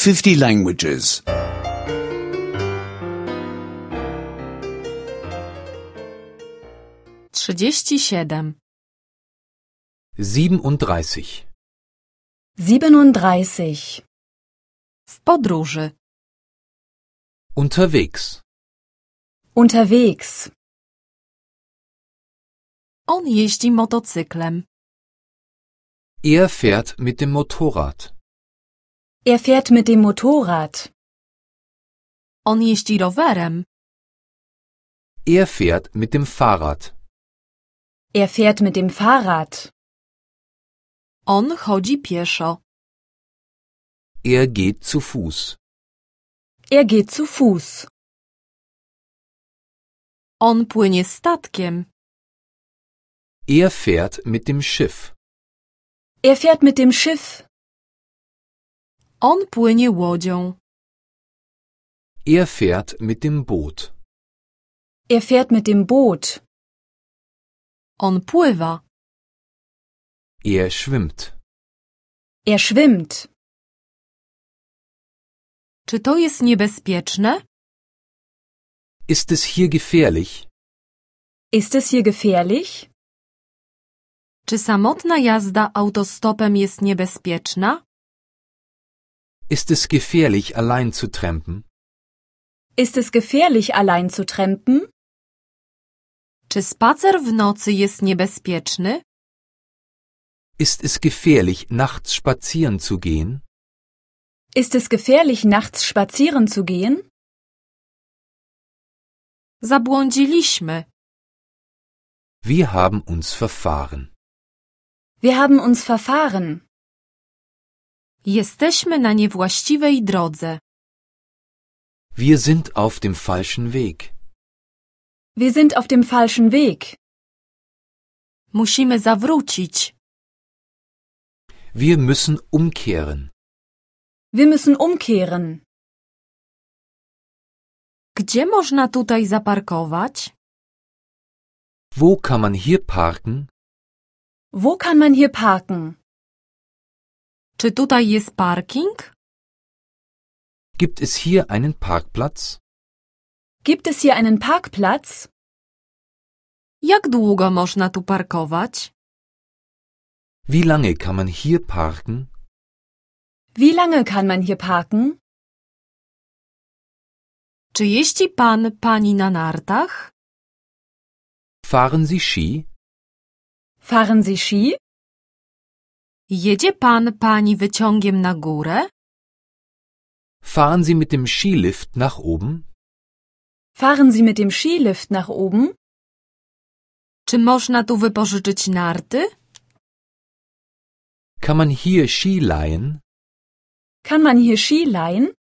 50 languages. 37. 37. 37. W podróży. Unterwegs. Unterwegs. On jeździ motocyklem. Er fährt mit dem Motorrad. Er fährt mit dem Motorrad. On jeździ rowerem. Er fährt mit dem Fahrrad. Er fährt mit dem Fahrrad. On chodzi pieszo. Er geht zu Fuß. Er geht zu Fuß. On płynie statkiem. Er fährt mit dem Schiff. Er fährt mit dem Schiff. On płynie łodzią. Er fährt mit dem Boot. Er fährt mit dem Boot. On pływa. Er schwimmt. Er schwimmt. Czy to jest niebezpieczne? Ist es hier gefährlich? Ist es hier gefährlich? Czy samotna jazda autostopem jest niebezpieczna? Ist es gefährlich, allein zu trampen? Ist es gefährlich, allein zu trampen? Czy spacer w nocy jest niebezpieczny? Ist es gefährlich, nachts spazieren zu gehen? Ist es gefährlich, nachts spazieren zu gehen? Zabłądziliśmy. Wir haben uns verfahren. Wir haben uns verfahren. Jesteśmy na niewłaściwej drodze. Wir sind auf dem falschen Weg. Wir sind auf dem falschen Weg. Musimy zawrócić. Wir müssen umkehren. Wir müssen umkehren. Gdzie można tutaj zaparkować? Wo kann man hier parken? Wo kann man hier parken? Czy tutaj jest parking? Gibt es hier einen Parkplatz? Gibt es hier einen Parkplatz? Jak długo można tu parkować? Wie lange kann man hier parken? Wie lange kann man hier parken? Czy jeździ pani na nartach? Fahren Sie Ski? Fahren Sie Ski? Jedzie pani wyciągiem na górę? Fahren Sie mit dem Skilift nach oben? Fahren Sie mit dem Skilift nach oben? Czy można tu wypożyczyć narty? Kann man hier Ski leihen? Kann man hier Ski leihen?